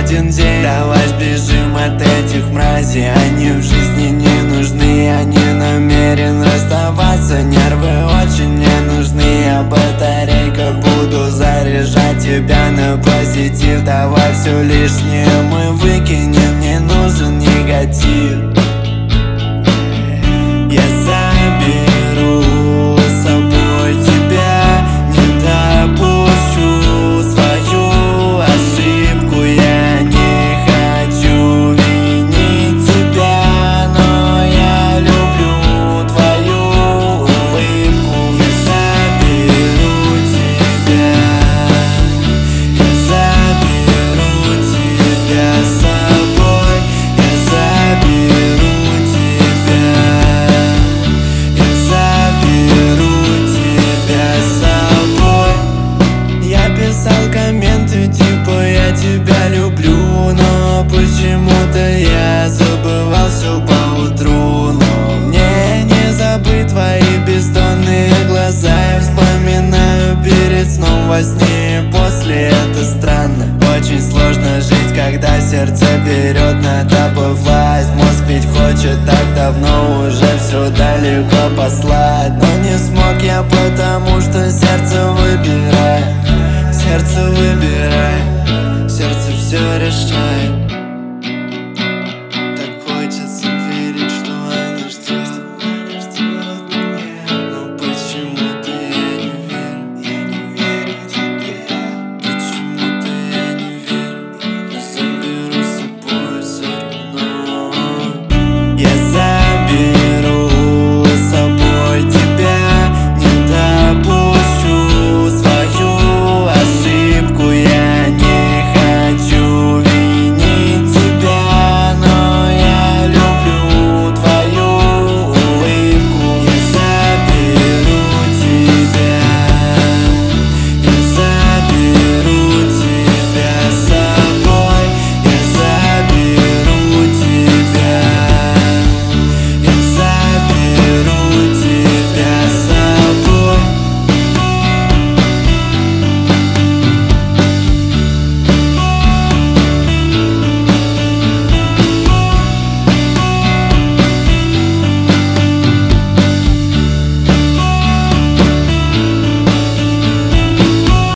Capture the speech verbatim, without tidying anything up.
один день. Давай сбежим от этих мразей, они в жизни не нужны. Я не намерен расставаться, нервы очень не нужны. Я батарейка, буду заряжать тебя на позитив. Давай все лишнее мы выкинем, не нужен негатив. Я заберу с собой тебя, не допущу свою ошибку. Я не хочу винить тебя, но я люблю твою улыбку. Я заберу тебя, я заберу тебя с собой, я заберу тебя, я заберу тебя с собой. Я писал комменты типа я тебя люблю, но почему-то я забывал все поутру. Но мне не забыть твои бездонные глаза. Я вспоминаю перед сном, во сне и после. Это странно, очень сложно жить, когда сердце берет над тобой власть. Мозг ведь хочет так давно уже все далеко послать, но не смог я, потому что сердце выбирает. Сердце выбирает, сердце все решает.